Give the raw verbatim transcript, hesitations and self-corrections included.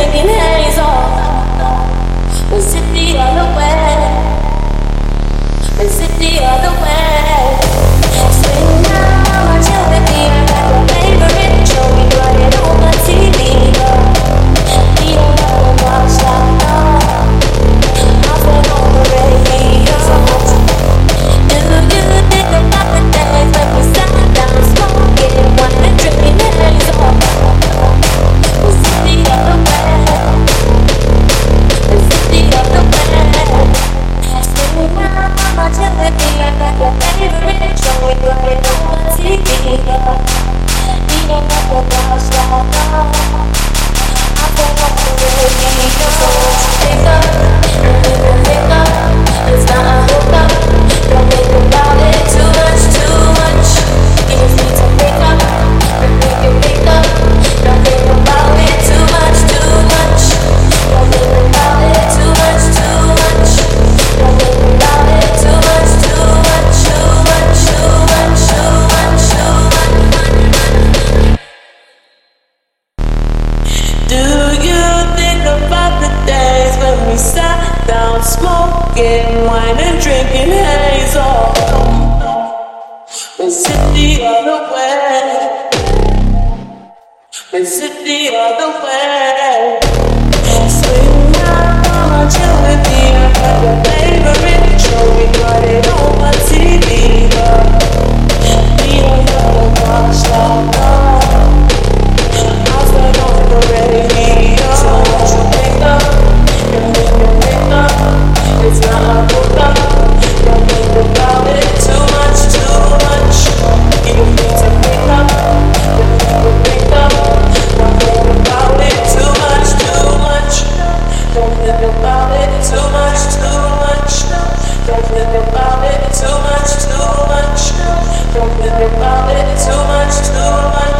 drinking haze off. Was it the other way? Was it the other way? Swing now, mama, chill with me. I got your favorite show. We got it on the T V. We don't gotta watch that, no. I'll turn on the radio. Do you think about the days when we sat down smoking, wine and drinking haze off? Was it the other way? Was it the other way? Swing now, mama, chill with me. I got your favorite show. We got it on the T V. We don't have to watch that, no. I'll turn on the radio. So what you think of? Don't even think of. It's not a hookup. Don't think about it too much, too much. You just need to pick up and pick it, pick up. Don't think about it too much, too much. Don't think about it too much, too much. Don't think about it too much, too much, too much, too much, too much, too much. Do you think about the days when we sat down smoking wine and drinking haze off? Was it the other way? Was it the other way? Swing now, mama, chill with me. I got your favorite show. We got it on my T V. We don't gotta watch that, no. I'll turn on the radio. So what you think of? You think you think of? It's not a hookup. Don't think about it too much, too much. You need to pick up. You need to pick up. Don't think about it too much, too much. Don't think about it too much, too much. Don't think about it too much, too much. Don't think about it too much, too much.